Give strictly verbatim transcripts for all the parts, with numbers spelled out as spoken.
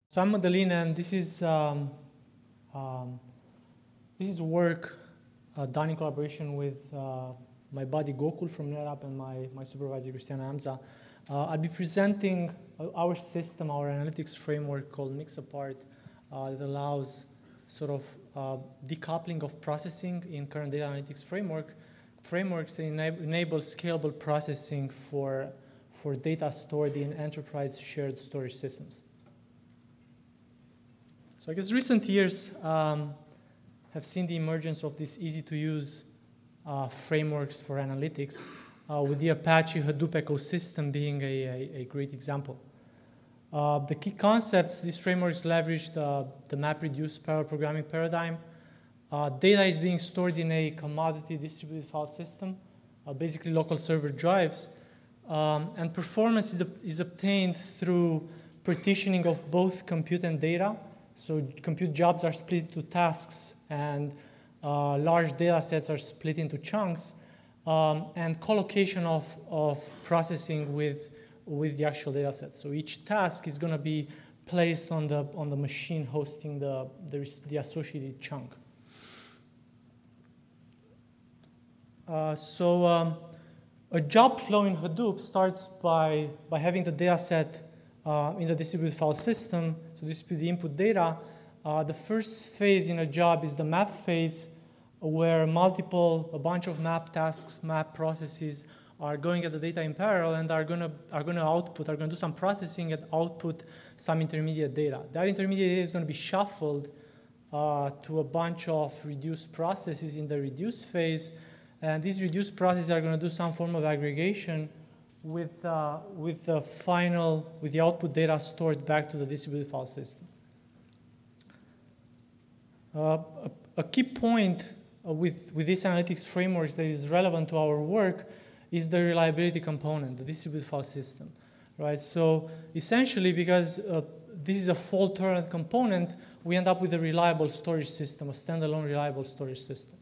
So I'm Madeline, and this is um, um, this is work uh, done in collaboration with uh, my buddy Gokul from NetApp and my, my supervisor Cristiana Hamza. Uh, I'll be presenting our system, our analytics framework called Mixapart uh, that allows sort of uh, decoupling of processing in current data analytics framework frameworks that enab enable scalable processing for for data stored in enterprise shared storage systems. So I guess recent years um, have seen the emergence of these easy-to-use uh, frameworks for analytics, uh, with the Apache Hadoop ecosystem being a, a, a great example. Uh, the key concepts, these frameworks leverage the, the MapReduce parallel programming paradigm. Uh, data is being stored in a commodity distributed file system, uh, basically local server drives, um, and performance is, is obtained through partitioning of both compute and data. So compute jobs are split into tasks, and uh, large data sets are split into chunks, um, and collocation of, of processing with, with the actual data set. So each task is going to be placed on the, on the machine hosting the, the, the associated chunk. Uh, so um, a job flow in Hadoop starts by, by having the data set Uh, in the distributed file system, so distribute the input data. Uh, the first phase in a job is the map phase, where multiple, a bunch of map tasks, map processes are going at the data in parallel and are gonna are gonna output, are gonna do some processing and output some intermediate data. That intermediate data is gonna be shuffled uh, to a bunch of reduced processes in the reduce phase, and these reduced processes are gonna do some form of aggregation with, uh, with the final, with the output data stored back to the distributed file system. Uh, a, a key point uh, with, with these analytics frameworks that is relevant to our work is the reliability component, the distributed file system, right? So essentially, because uh, this is a fault-tolerant component, we end up with a reliable storage system, a standalone reliable storage system.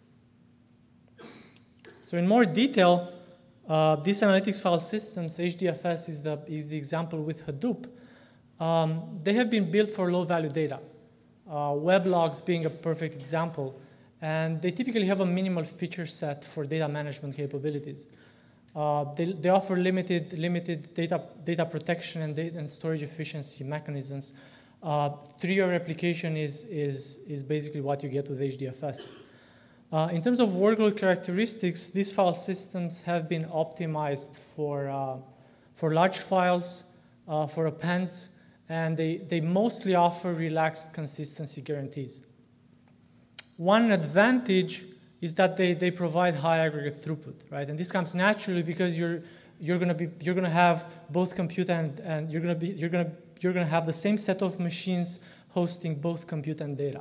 So in more detail, Uh, these analytics file systems, H D F S is the, is the example with Hadoop. Um, they have been built for low-value data, uh, web logs being a perfect example. And they typically have a minimal feature set for data management capabilities. Uh, they, they offer limited, limited data, data protection and, data and storage efficiency mechanisms. Uh, three-year replication is, is, is basically what you get with H D F S. Uh, in terms of workload characteristics, these file systems have been optimized for, uh, for large files, uh, for appends, and they, they mostly offer relaxed consistency guarantees. One advantage is that they, they provide high aggregate throughput, right? And this comes naturally because you're, you're going to be you're going to have both compute and, and you're going to be you're going to you're going to have the same set of machines hosting both compute and data.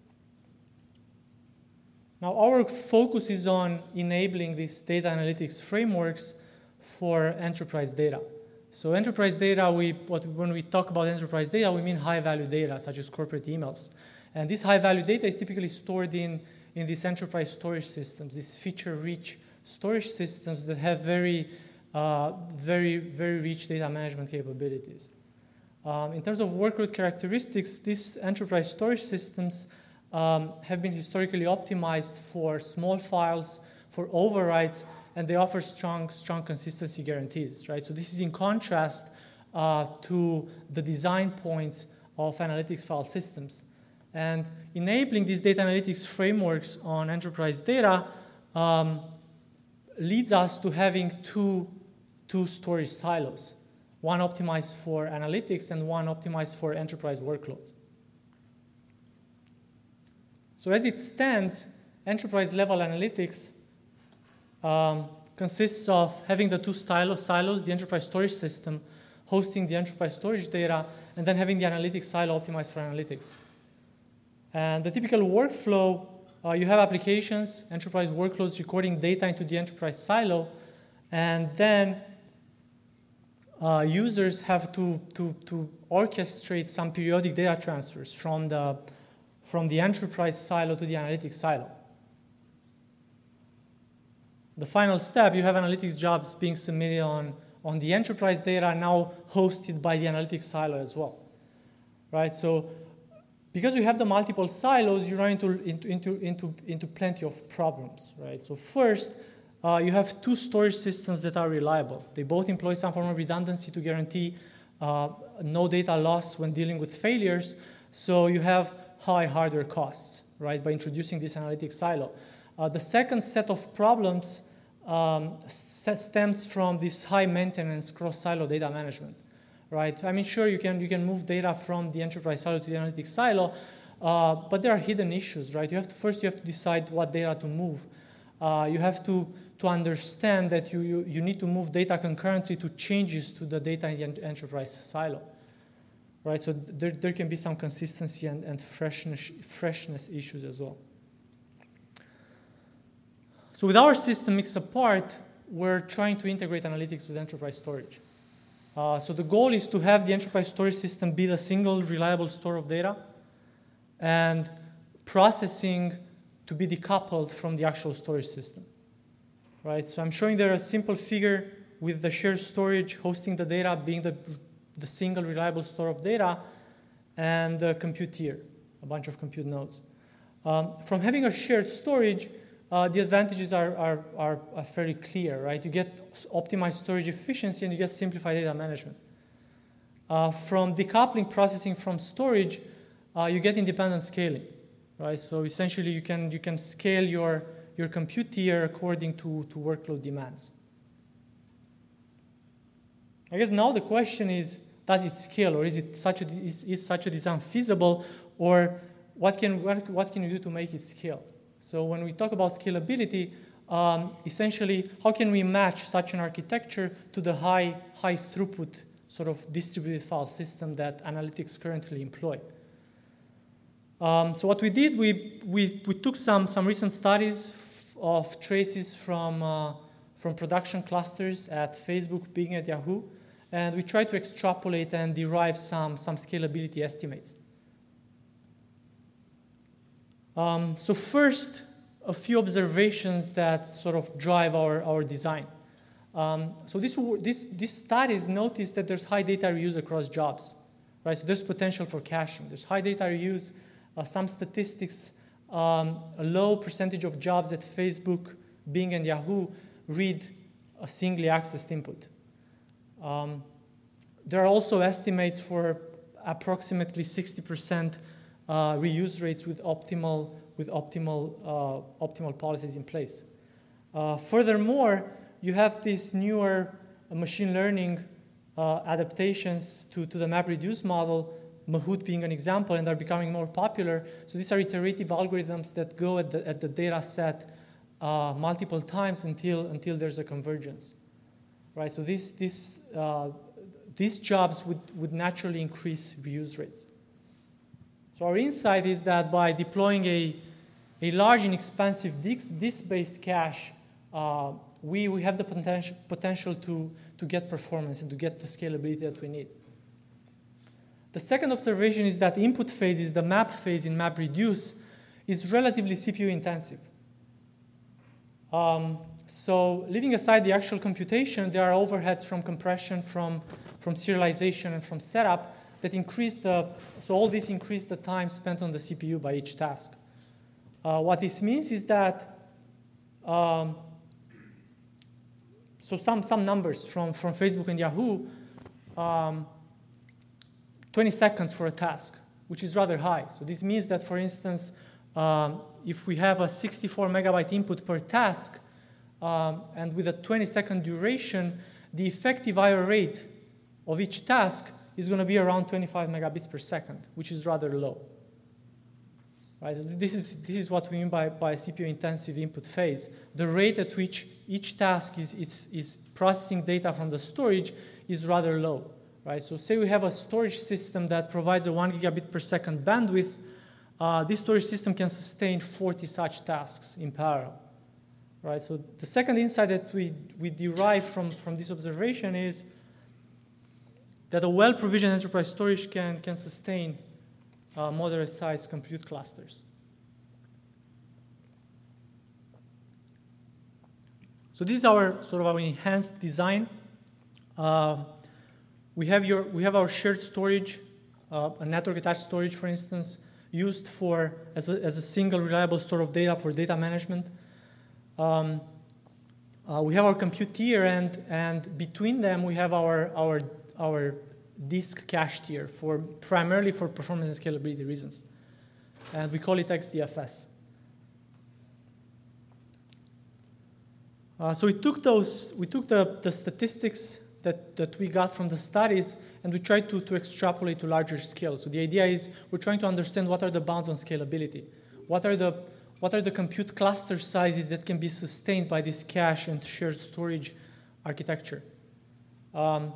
Now, our focus is on enabling these data analytics frameworks for enterprise data. So enterprise data, we, what, when we talk about enterprise data, we mean high-value data, such as corporate emails. And this high-value data is typically stored in, in these enterprise storage systems, these feature-rich storage systems that have very, uh, very, very rich data management capabilities. Um, in terms of workload characteristics, these enterprise storage systems Um, have been historically optimized for small files, for overrides, and they offer strong, strong consistency guarantees, right? So this is in contrast uh, to the design points of analytics file systems. And enabling these data analytics frameworks on enterprise data um, leads us to having two, two storage silos, one optimized for analytics and one optimized for enterprise workloads. So as it stands, enterprise-level analytics um, consists of having the two silo silos, the enterprise storage system, hosting the enterprise storage data, and then having the analytics silo optimized for analytics. And the typical workflow, uh, you have applications, enterprise workloads recording data into the enterprise silo, and then uh, users have to, to, to orchestrate some periodic data transfers from the from the enterprise silo to the analytics silo. The final step, you have analytics jobs being submitted on, on the enterprise data, now hosted by the analytics silo as well. right? So because you have the multiple silos, you run into, into, into, into, into plenty of problems, right? So first, uh, you have two storage systems that are reliable. They both employ some form of redundancy to guarantee uh, no data loss when dealing with failures. So you have high hardware costs, right, by introducing this analytics silo. Uh, the second set of problems um, stems from this high maintenance cross-silo data management. Right? I mean, sure, you can, you can move data from the enterprise silo to the analytics silo, uh, but there are hidden issues, right? You have to, first, you have to decide what data to move. Uh, you have to, to understand that you, you, you need to move data concurrently to changes to the data in the enterprise silo, right? So there, there can be some consistency and, and freshness, freshness issues as well. So with our system mixed apart, we're trying to integrate analytics with enterprise storage. Uh, so the goal is to have the enterprise storage system be a single reliable store of data and processing to be decoupled from the actual storage system, right? So I'm showing there a simple figure with the shared storage hosting the data being the, the single reliable store of data and the compute tier, a bunch of compute nodes. Um, from having a shared storage, Uh, the advantages are, are, are, are fairly clear, right? You get optimized storage efficiency and you get simplified data management. Uh, from decoupling processing from storage, uh, you get independent scaling, right? So essentially you can, you can scale your, your compute tier according to, to workload demands. I guess now the question is, does it scale, or is, it such a, is, is such a design feasible, or what can, what, what can you do to make it scale? So when we talk about scalability, um, essentially, how can we match such an architecture to the high, high throughput sort of distributed file system that analytics currently employ? Um, so what we did, we, we, we took some, some recent studies of traces from, uh, from production clusters at Facebook, Bing, and Yahoo, and we tried to extrapolate and derive some, some scalability estimates. Um, so first, a few observations that sort of drive our, our design. Um, so this, this, these studies noticed that there's high data reuse across jobs, right? So there's potential for caching. There's high data reuse, uh, some statistics, um, a low percentage of jobs at Facebook, Bing, and Yahoo read a singly accessed input. Um, there are also estimates for approximately sixty percent Uh, reuse rates with optimal, with optimal, uh, optimal policies in place. Uh, furthermore, you have these newer uh, machine learning uh, adaptations to, to the MapReduce model, Mahout being an example, and are becoming more popular. So these are iterative algorithms that go at the, at the data set uh, multiple times until, until there's a convergence, right? So this, this, uh, these jobs would, would naturally increase reuse rates. So our insight is that by deploying a, a large and expensive disk-based cache, uh, we, we have the potential, potential to, to get performance and to get the scalability that we need. The second observation is that the input phase, is the map phase in MapReduce, is relatively C P U intensive. Um, so leaving aside the actual computation, there are overheads from compression, from, from serialization, and from setup that increase the, so all this increased the time spent on the C P U by each task. Uh, what this means is that, um, so some, some numbers from, from Facebook and Yahoo, um, twenty seconds for a task, which is rather high. So this means that, for instance, um, if we have a sixty-four megabyte input per task, um, and with a twenty second duration, the effective I O rate of each task is going to be around twenty-five megabits per second, which is rather low. Right? This is, this is what we mean by, by C P U-intensive input phase. The rate at which each task is, is, is processing data from the storage is rather low. Right? So say we have a storage system that provides a one gigabit per second bandwidth. Uh, this storage system can sustain forty such tasks in parallel. Right? So the second insight that we, we derive from, from this observation is that a well-provisioned enterprise storage can, can sustain uh, moderate-sized compute clusters. So this is our sort of our enhanced design. Uh, we have your we have our shared storage uh, a network-attached storage, for instance, used for as a, as a single reliable store of data for data management. Um, uh, we have our compute tier, and, and between them we have our, our, our disk cache tier, for, primarily for performance and scalability reasons. And we call it X D F S. Uh, so we took those, we took the, the statistics that, that we got from the studies, and we tried to, to extrapolate to larger scale. So the idea is we're trying to understand what are the bounds on scalability. What are the, what are the compute cluster sizes that can be sustained by this cache and shared storage architecture? Um,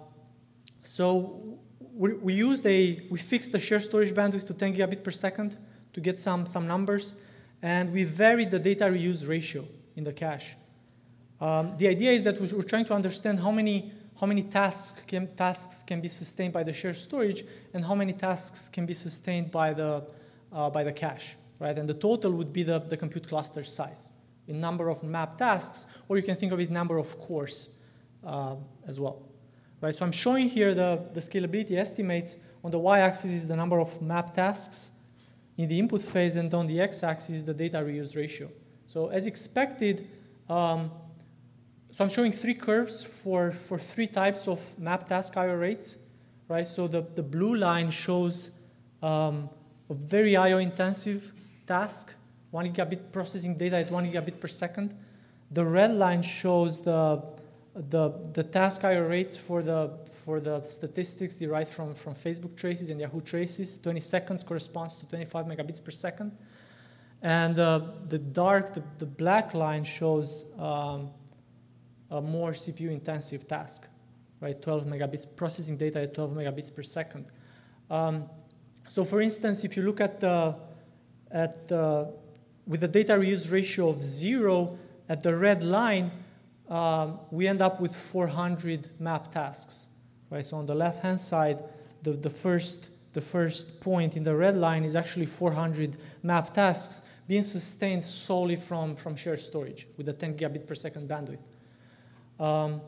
so we, we used a, we fixed the shared storage bandwidth to ten gigabit per second to get some, some numbers, and we varied the data reuse ratio in the cache. Um, the idea is that we're trying to understand how many, how many tasks, can, tasks can be sustained by the shared storage and how many tasks can be sustained by the, uh, by the cache, right? And the total would be the, the compute cluster size in number of map tasks, or you can think of it number of cores uh, as well, right? So I'm showing here the, the scalability estimates. On the y-axis is the number of map tasks in the input phase, and on the x-axis is the data reuse ratio. So as expected, um, so I'm showing three curves for, for three types of map task I O rates, right? So the, the blue line shows um, a very I O intensive task, one gigabit processing data at one gigabit per second. The red line shows the, the, the task I O rates for the, for the statistics derived from, from Facebook traces and Yahoo traces. twenty seconds corresponds to twenty-five megabits per second. And uh, the dark, the, the black line shows um, a more C P U-intensive task, right? twelve megabits, processing data at twelve megabits per second. Um, so, for instance, if you look at the, at the, with the data reuse ratio of zero at the red line, um, we end up with four hundred map tasks, right? So on the left-hand side, the, the first the first point in the red line is actually four hundred map tasks being sustained solely from from shared storage with a ten gigabit per second bandwidth. Um,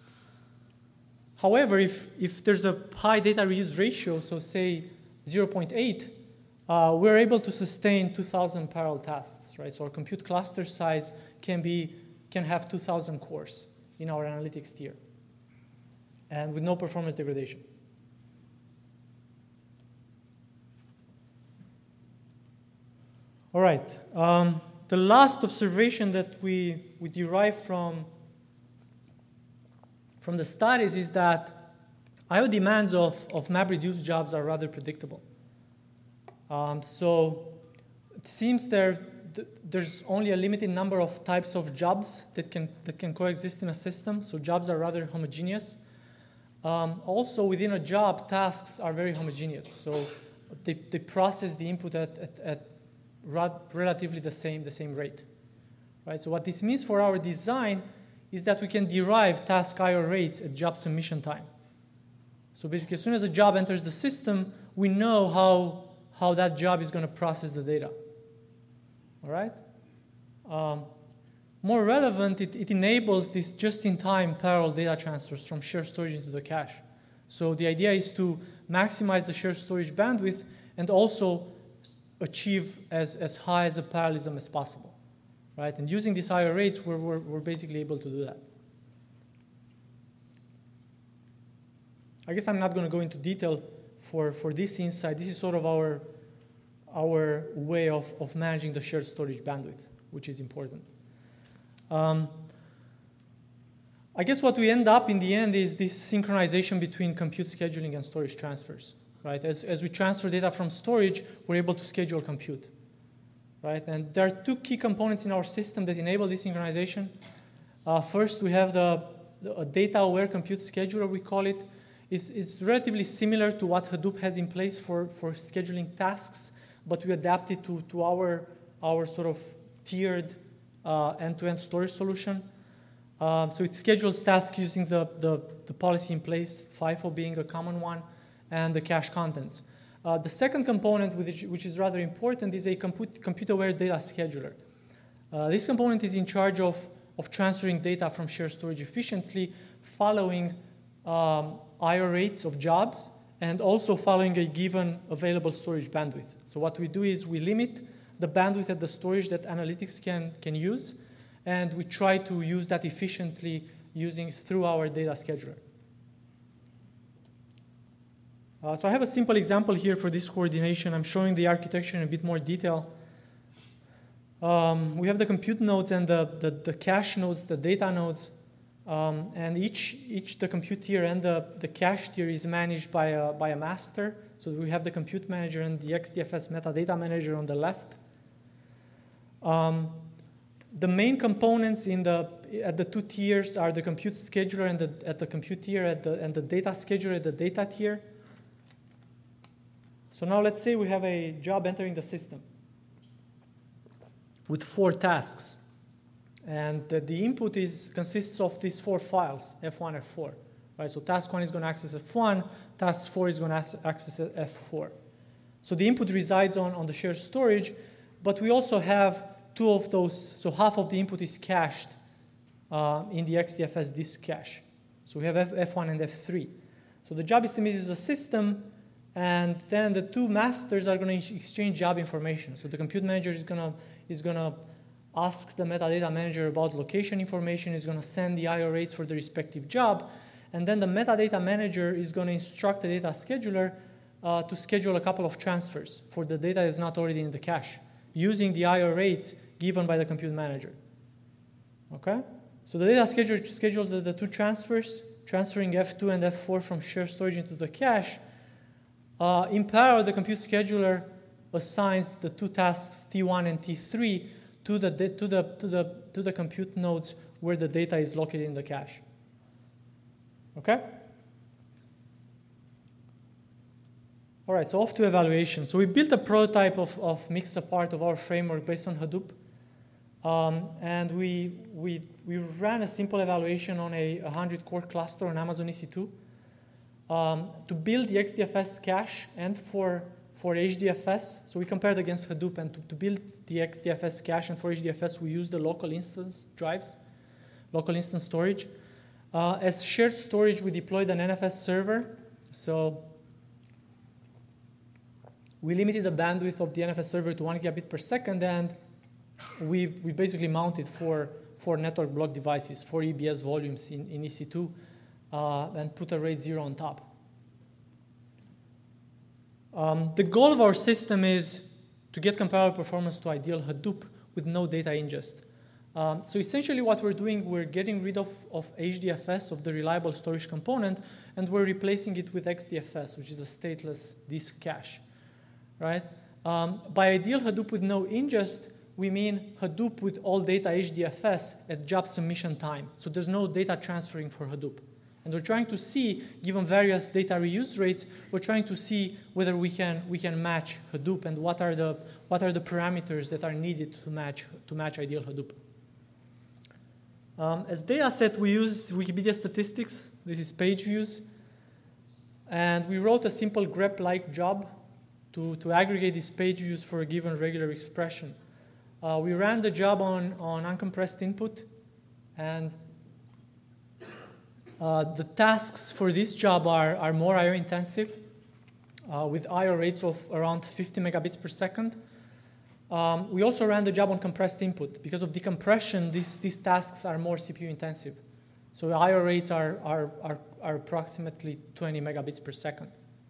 however, if, if there's a high data reuse ratio, so say zero point eight, uh, we're able to sustain two thousand parallel tasks, right? So our compute cluster size can be can have two thousand cores in our analytics tier, and with no performance degradation. All right. Um, the last observation that we we derive from from the studies is that I O demands of, of MapReduce jobs are rather predictable. Um, so it seems there, th there's only a limited number of types of jobs that can, that can coexist in a system, so jobs are rather homogeneous. Um, also, within a job, tasks are very homogeneous, so they, they process the input at, at, at relatively the same, the same rate. Right? So what this means for our design is that we can derive task I O rates at job submission time. So basically, as soon as a job enters the system, we know how, how that job is going to process the data. All right? Um, more relevant, it, it enables this just-in-time parallel data transfers from shared storage into the cache. So the idea is to maximize the shared storage bandwidth and also achieve as, as high as a parallelism as possible. Right? And using these I O rates, we're, we're, we're basically able to do that. I guess I'm not going to go into detail for, for this insight. This is sort of our, our way of, of managing the shared storage bandwidth, which is important. Um, I guess what we end up in the end is this synchronization between compute scheduling and storage transfers. Right? As, as we transfer data from storage, we're able to schedule compute. Right? And there are two key components in our system that enable this synchronization. Uh, first, we have the, the data-aware compute scheduler, we call it. It's, it's relatively similar to what Hadoop has in place for, for scheduling tasks, but we adapt it to, to our, our sort of tiered uh, end-to-end storage solution. Um, so it schedules tasks using the, the, the policy in place, FIFO being a common one, and the cache contents. Uh, the second component, which, which is rather important, is a compute, compute-aware data scheduler. Uh, this component is in charge of, of transferring data from shared storage efficiently, following um, I O rates of jobs and also following a given available storage bandwidth. So what we do is we limit the bandwidth at the storage that analytics can, can use, and we try to use that efficiently using through our data scheduler. Uh, so I have a simple example here for this coordination. I'm showing the architecture in a bit more detail. Um, we have the compute nodes and the, the, the cache nodes, the data nodes, um, and each, each the compute tier and the, the cache tier is managed by a, by a master. So we have the compute manager and the X D F S metadata manager on the left. Um, the main components in the, at the two tiers are the compute scheduler and the, at the compute tier at the, and the data scheduler at the data tier. So now let's say we have a job entering the system with four tasks. And the, the input is, consists of these four files, F one, F four. Right? So task one is going to access F one, task four is going to access F four. So the input resides on, on the shared storage, but we also have two of those. So half of the input is cached uh, in the X D F S disk cache. So we have F, F1 and F three. So the job is submitted to the system, and then the two masters are going to exchange job information. So the compute manager is going to is going to ask the metadata manager about location information, is going to send the I O rates for the respective job, and then the metadata manager is going to instruct the data scheduler uh, to schedule a couple of transfers for the data that is not already in the cache, using the I O rates given by the compute manager. Okay? So the data scheduler schedules the, the two transfers, transferring F two and F four from shared storage into the cache. Uh, in parallel, the compute scheduler assigns the two tasks T one and T three to the, to the, to the, to the compute nodes where the data is located in the cache. Okay? All right, so off to evaluation. So we built a prototype of, of Mixapart of our framework based on Hadoop. Um, and we, we, we ran a simple evaluation on a one hundred core cluster on Amazon E C two. Um, to build the X D F S cache and for, for H D F S, so we compared against Hadoop, and to, to build the X D F S cache and for H D F S, we used the local instance drives, local instance storage. Uh, as shared storage, we deployed an N F S server. So we limited the bandwidth of the N F S server to one gigabit per second, and we, we basically mounted four, four network block devices, four E B S volumes in, in E C two. Uh, and put a RAID zero on top. Um, the goal of our system is to get comparable performance to ideal Hadoop with no data ingest. Um, so essentially what we're doing, we're getting rid of, of H D F S, of the reliable storage component, and we're replacing it with X D F S, which is a stateless disk cache. Right? Um, by ideal Hadoop with no ingest, we mean Hadoop with all data H D F S at job submission time. So there's no data transferring for Hadoop. And we're trying to see, given various data reuse rates, we're trying to see whether we can, we can match Hadoop and what are, the, what are the parameters that are needed to match, to match ideal Hadoop. Um, as data set, we use Wikipedia statistics. This is page views. And we wrote a simple grep-like job to, to aggregate these page views for a given regular expression. Uh, we ran the job on, on uncompressed input, and Uh, the tasks for this job are, are more I O intensive, uh, with I O rates of around fifty megabits per second. Um, we also ran the job on compressed input. Because of decompression, these, these tasks are more C P U intensive. So the I O rates are, are, are, are approximately twenty megabits per second.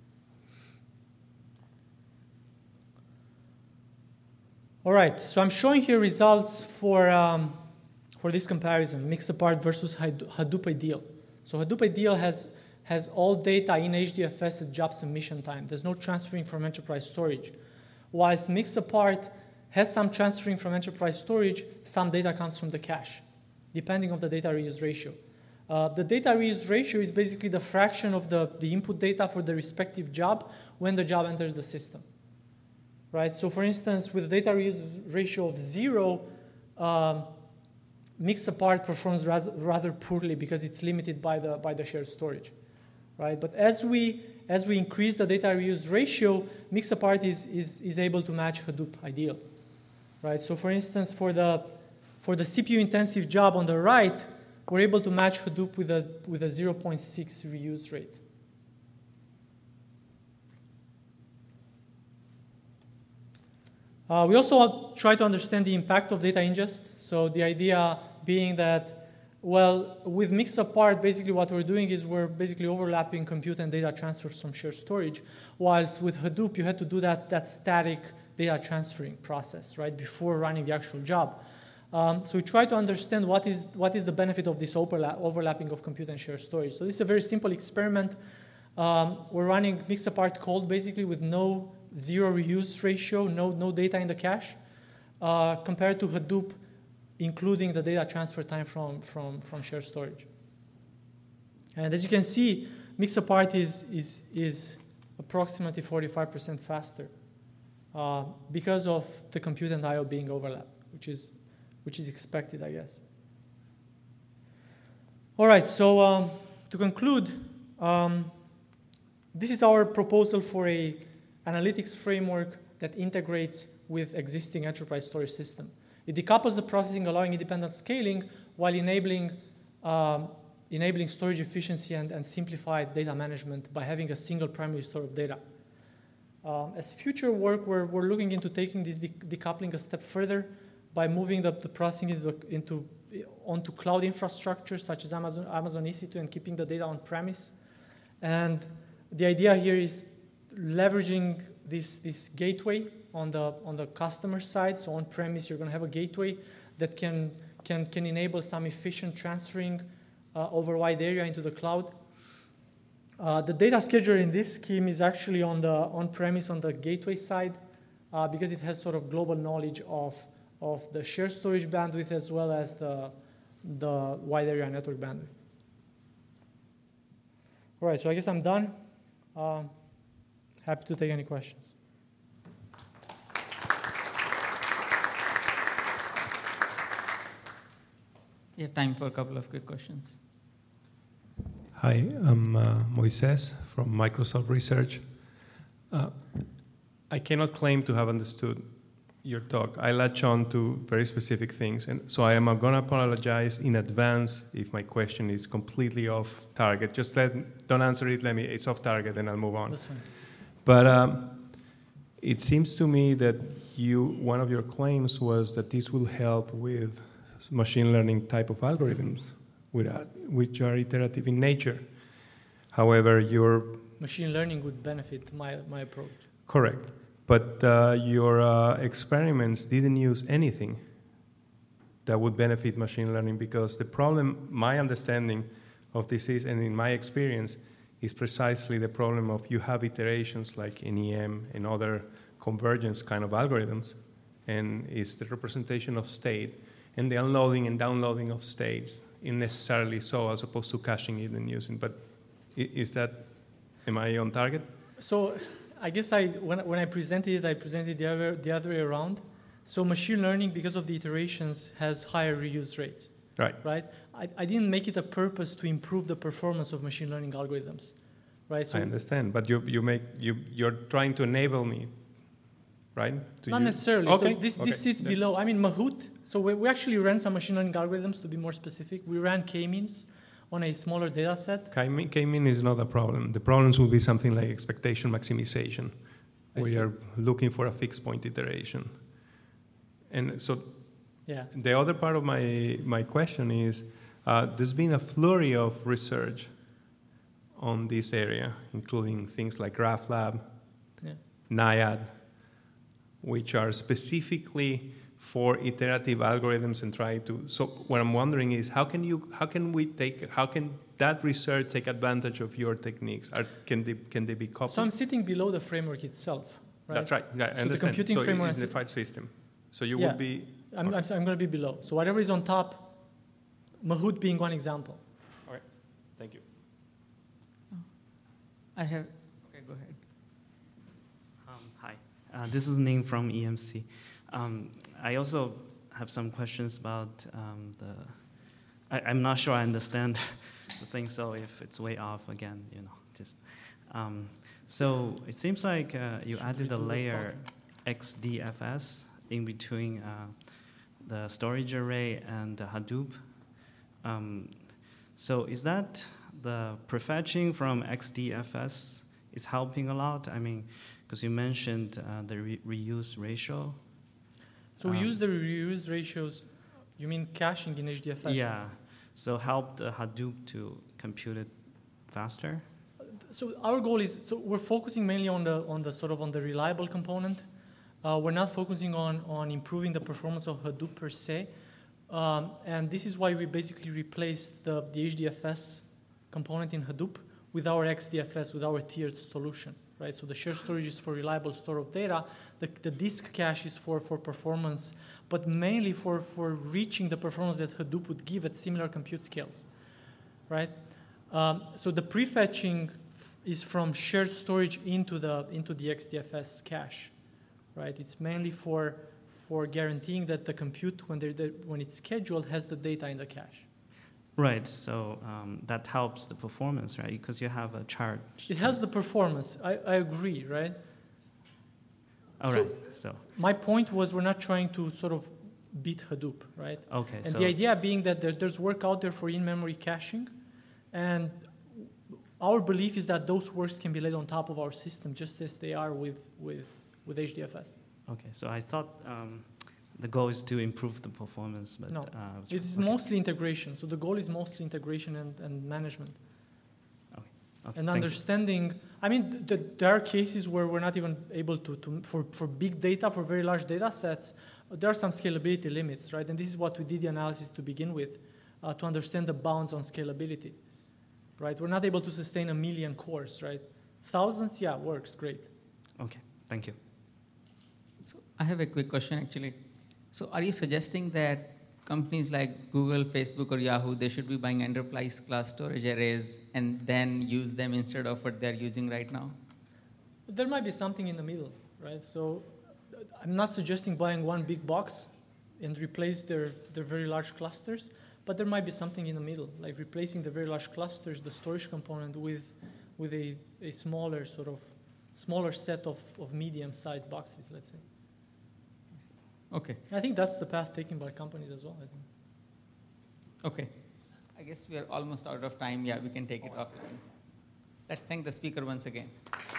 All right, so I'm showing here results for, um, for this comparison, Mixapart versus Hadoop Ideal. So Hadoop Ideal has, has all data in H D F S at job submission time. There's no transferring from enterprise storage. Whilst Mixapart has some transferring from enterprise storage, some data comes from the cache, depending on the data reuse ratio. Uh, the data reuse ratio is basically the fraction of the, the input data for the respective job when the job enters the system. Right? So for instance, with a data reuse ratio of zero, um, Mixapart performs rather poorly because it's limited by the, by the shared storage, right? But as we, as we increase the data reuse ratio, Mixapart is, is, is able to match Hadoop Ideal, right? So for instance, for the, for the C P U intensive job on the right, we're able to match Hadoop with a, with a zero point six reuse rate. Uh, we also try to understand the impact of data ingest. So the idea being that, well, with Mixapart, basically what we're doing is we're basically overlapping compute and data transfers from shared storage, whilst with Hadoop, you had to do that, that static data transferring process, right, before running the actual job. Um, so we try to understand what is, what is the benefit of this overlap, overlapping of compute and shared storage. So this is a very simple experiment. Um, we're running Mixapart code basically with no zero reuse ratio, no, no data in the cache, uh, compared to Hadoop, including the data transfer time from, from, from shared storage. And as you can see, Mixapart is, is, is approximately forty-five percent faster uh, because of the compute and I O being overlapped, which is, which is expected, I guess. All right, so um, to conclude, um, this is our proposal for a analytics framework that integrates with existing enterprise storage system. It decouples the processing, allowing independent scaling while enabling, um, enabling storage efficiency and, and simplified data management by having a single primary store of data. Um, as future work, we're, we're looking into taking this de decoupling a step further by moving the, the processing into, into, onto cloud infrastructure such as Amazon, Amazon E C two and keeping the data on premise. And the idea here is leveraging this, this gateway on the, on the customer side. So on premise, you're going to have a gateway that can, can, can enable some efficient transferring uh, over a wide area into the cloud. Uh, the data scheduler in this scheme is actually on the on-premise on the gateway side uh, because it has sort of global knowledge of, of the shared storage bandwidth as well as the, the wide area network bandwidth. All right, so I guess I'm done. Um, happy to take any questions. You have time for a couple of quick questions. Hi, I'm uh, Moises from Microsoft Research. Uh, I cannot claim to have understood your talk. I latch on to very specific things, and so I am going to apologize in advance if my question is completely off target. Just let, don't answer it, let me, it's off target, and I'll move on. That's fine. But um, it seems to me that you, one of your claims was that this will help with machine learning type of algorithms, which are iterative in nature. However, your... Machine learning would benefit my, my approach. Correct. But uh, your uh, experiments didn't use anything that would benefit machine learning, because the problem, my understanding of this is, and in my experience, is precisely the problem of you have iterations like N E M and other convergence kind of algorithms, and it's the representation of state and the unloading and downloading of states, in necessarily so, as opposed to caching it and using. But is that, am I on target? So I guess I, when, when I presented it, I presented the other, the other way around. So machine learning, because of the iterations, has higher reuse rates. Right. Right? I, I didn't make it a purpose to improve the performance of machine learning algorithms. Right? So I understand, but you, you make, you, you're trying to enable me, right? To not use. necessarily. Okay. So this, okay. this sits yeah. below. I mean, Mahout. So we, we actually ran some machine learning algorithms, to be more specific. We ran k-means on a smaller data set. K-mean, K-mean is not a problem. The problems will be something like expectation maximization. I We see. are looking for a fixed point iteration. And so Yeah. the other part of my, my question is, uh, there's been a flurry of research on this area, including things like GraphLab, Yeah. Naiad, which are specifically for iterative algorithms and try to, so what I'm wondering is how can you, how can we take, how can that research take advantage of your techniques? Are, can they, can they be coupled? So I'm sitting below the framework itself. Right? That's right, yeah, I So the understand. computing so framework it's is- the file system. So you Yeah. would be... I'm, I'm, I'm going to be below. So whatever is on top, Mahout being one example. All right, thank you. I have, okay, go ahead. Um, hi, uh, this is Ning from E M C. Um, I also have some questions about um, the, I, I'm not sure I understand the thing, so if it's way off again, you know, just. Um, so it seems like uh, you Should added we a do the layer X D F S in between uh, the storage array and uh, Hadoop. Um, so is that the prefetching from X D F S is helping a lot? I mean, because you mentioned uh, the re reuse ratio So we Um, use the reuse ratios. You mean caching in H D F S? Yeah. So helped uh, Hadoop to compute it faster. So our goal is, so we're focusing mainly on the on the sort of on the reliable component. Uh, we're not focusing on on improving the performance of Hadoop per se, um, and this is why we basically replaced the the H D F S component in Hadoop with our X D F S, with our tiered solution, right? So the shared storage is for reliable store of data. The, the disk cache is for, for performance, but mainly for, for reaching the performance that Hadoop would give at similar compute scales, right? Um, so the prefetching is from shared storage into the, into the X D F S cache, right? It's mainly for, for guaranteeing that the compute, when, they're, they're, when it's scheduled, has the data in the cache. Right, so um, that helps the performance, right? Because you have a chart. It helps the performance. I, I agree, right? All so- right, so, My point was we're not trying to sort of beat Hadoop, right? okay, And so, the idea being that there, there's work out there for in-memory caching, and our belief is that those works can be laid on top of our system just as they are with, with, with H D F S. okay, so I thought um, the goal is to improve the performance, but No, uh, I was It's wrong. Okay, mostly integration. So the goal is mostly integration and, and management. okay, And thank you. understanding, I mean, th- th- there are cases where we're not even able to, to for, for big data, for very large data sets, uh, there are some scalability limits, right? And this is what we did the analysis to begin with, uh, to understand the bounds on scalability, right? We're not able to sustain a million cores, right? Thousands, yeah, works, great. Okay, thank you. So I have a quick question, actually. So are you suggesting that companies like Google, Facebook, or Yahoo, they should be buying enterprise class storage arrays and then use them instead of what they're using right now? There might be something in the middle, right? So uh, I'm not suggesting buying one big box and replace their, their very large clusters, but there might be something in the middle, like replacing the very large clusters, the storage component, with, with a, a smaller sort of, smaller set of, of medium-sized boxes, let's say. Okay, I think that's the path taken by companies as well, I think. okay. I guess we are almost out of time. Yeah, we can take it offline. Let's thank the speaker once again.